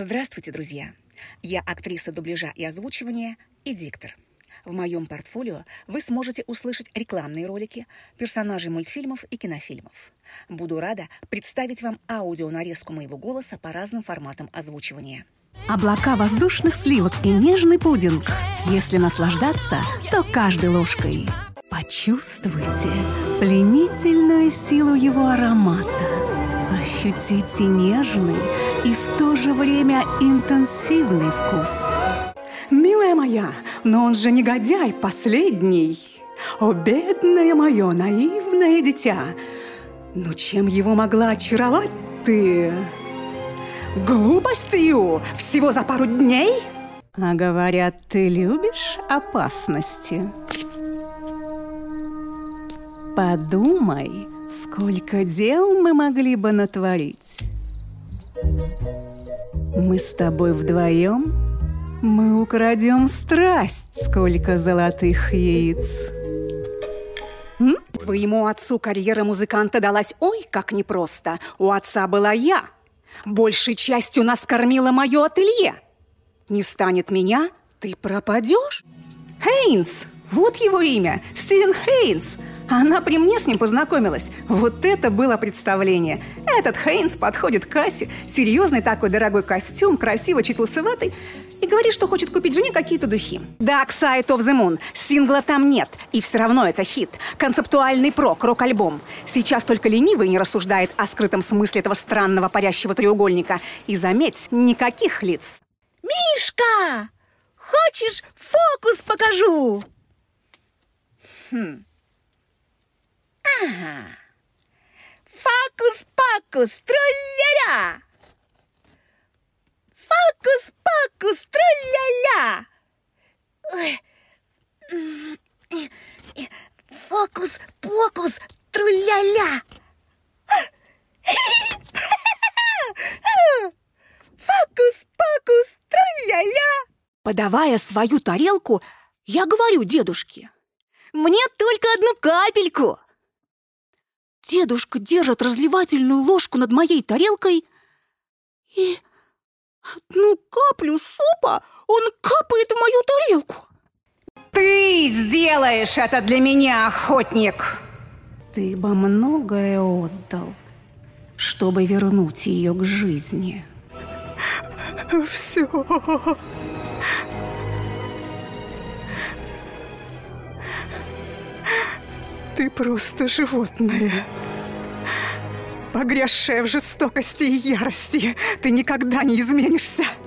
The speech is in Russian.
Здравствуйте, друзья! Я актриса дубляжа и озвучивания и диктор. В моем портфолио вы сможете услышать рекламные ролики, персонажей мультфильмов и кинофильмов. Буду рада представить вам аудионарезку моего голоса по разным форматам озвучивания. Облака воздушных сливок и нежный пудинг. Если наслаждаться, то каждой ложкой. Почувствуйте пленительную силу его аромата. Ощутите нежный и в то же время интенсивный вкус. Милая моя, но он же негодяй последний. О, бедное мое наивное дитя. Но чем его могла очаровать ты? Глупостью всего за пару дней? А говорят, ты любишь опасности. Подумай, сколько дел мы могли бы натворить. Мы с тобой вдвоем, мы украдем страсть, сколько золотых яиц. Твоему отцу карьера музыканта далась ой, как непросто. У отца была я. Большей частью нас кормило мое ателье. Не станет меня, ты пропадешь. Хейнс, вот его имя, Стивен Хейнс. Она при мне с ним познакомилась. Вот это было представление. Этот Хейнс подходит к кассе, серьезный такой дорогой костюм, красиво, чуть лысоватый, и говорит, что хочет купить жене какие-то духи. Dark Side of the Moon. Сингла там нет, и все равно это хит. Концептуальный рок-альбом. Сейчас только ленивый не рассуждает о скрытом смысле этого странного парящего треугольника. И заметь, никаких лиц. Мишка, хочешь, фокус покажу? Ага. Фокус-покус, тролля-ля! Фокус-покус, тролля-ля! Фокус-покус, тролля-ля! Фокус-покус, тролля-ля! Подавая свою тарелку, я говорю дедушке: мне только одну капельку. Дедушка держит разливательную ложку над моей тарелкой, и одну каплю супа он капает в мою тарелку. Ты сделаешь это для меня, охотник. Ты бы многое отдал, чтобы вернуть ее к жизни. Все. Ты просто животное, погрязшее в жестокости и ярости. Ты никогда не изменишься.